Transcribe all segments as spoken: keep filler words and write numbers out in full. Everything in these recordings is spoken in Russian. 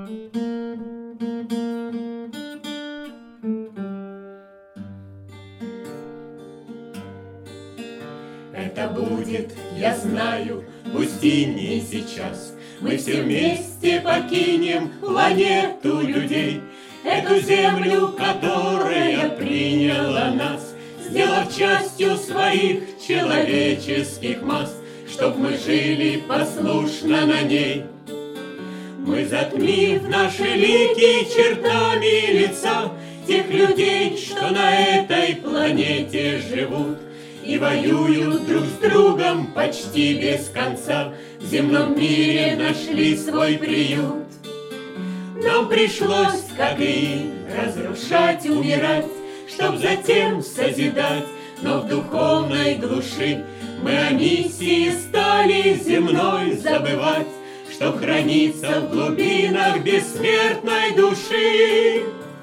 Это будет, я знаю, пусть и не сейчас. Мы все вместе покинем планету людей, эту землю, которая приняла нас, сделав частью своих человеческих масс, чтоб мы жили послушно на ней. Мы, затмив наши лики чертами лица тех людей, что на этой планете живут и воюют друг с другом почти без конца, в земном мире нашли свой приют. Нам пришлось, как и им, разрушать, умирать, чтоб затем созидать, но в духовной глуши мы о миссии стали земной забывать, чтоб храниться в глубинах бессмертной души.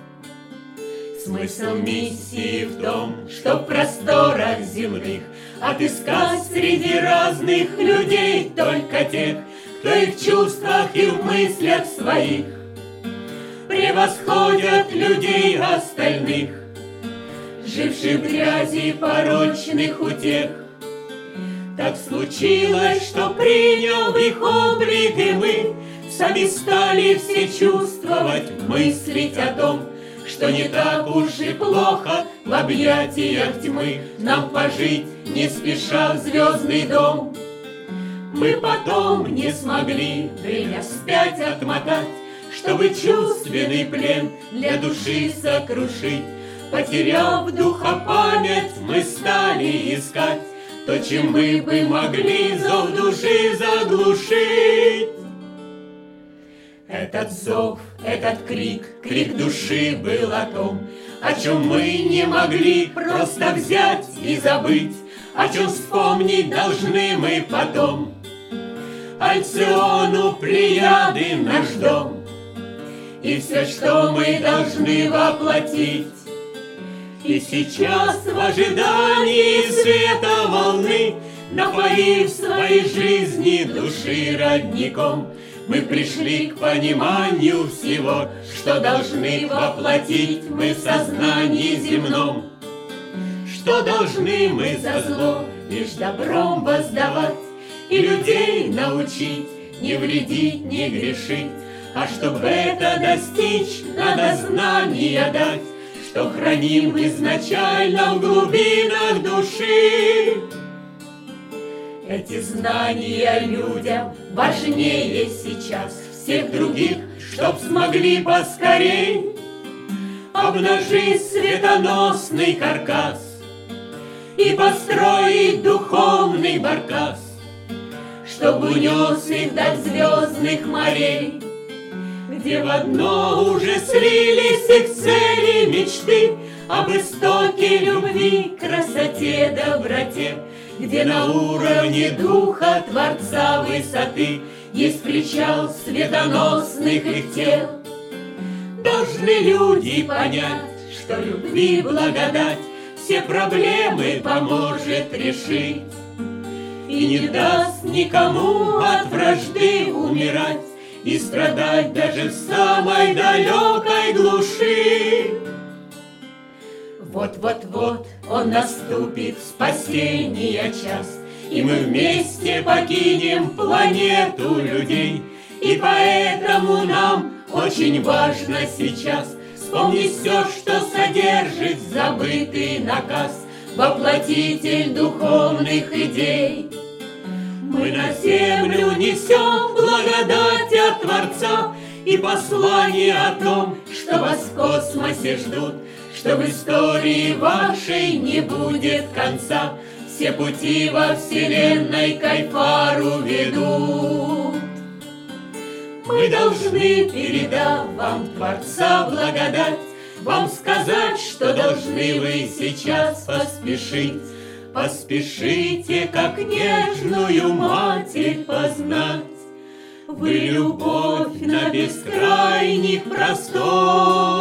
Смысл миссии в том, что в просторах земных отыскать среди разных людей только тех, кто и в чувствах, и в мыслях своих превосходят людей остальных, живших в грязи порочных утех. Так случилось, что, приняв их облик, и мы сами стали все чувствовать, мыслить о том, что не так уж и плохо в объятиях тьмы нам пожить, не спеша в звездный дом. Мы потом не смогли время вспять отмотать, чтобы чувственный плен для души сокрушить. Потеряв духа память, мы стали искать то, чем мы бы могли зов души заглушить. Этот зов, этот крик, крик души был о том, о чем мы не могли просто взять и забыть, о чем вспомнить должны мы потом. Альциону Плеяды наш дом, и все, что мы должны воплотить. И сейчас в ожидании света волны, напоив своей жизни души родником, мы пришли к пониманию всего, что должны воплотить мы в сознании земном. Что должны мы за зло лишь добром воздавать, и людей научить не вредить, не грешить. А чтобы это достичь, надо знания дать, что храним изначально в глубинах души. Эти знания людям важнее сейчас всех других, чтоб смогли поскорей обнажить светоносный каркас и построить духовный баркас, чтоб унес их до звездных морей, где в одно уже слились их цели, мечты об истоке любви, красоте, доброте, где на уровне духа Творца высоты есть причал светоносных их тел. Должны люди понять, что любви благодать все проблемы поможет решить и не даст никому от вражды умирать и страдать даже в самой далекой глуши. Вот-вот-вот он наступит, спасения час, и мы вместе покинем планету людей. И поэтому нам очень важно сейчас вспомнить все, что содержит забытый наказ, воплотитель духовных идей. Мы на землю несем благодать от Творца и послание о том, что вас в космосе ждут, что в истории вашей не будет конца. Все пути во вселенной к Айфару ведут. Мы должны, передав вам Творца благодать, вам сказать, что должны вы сейчас поспешить. Поспешите, как нежную Матерь познать вы любовь на бескрайних просторах.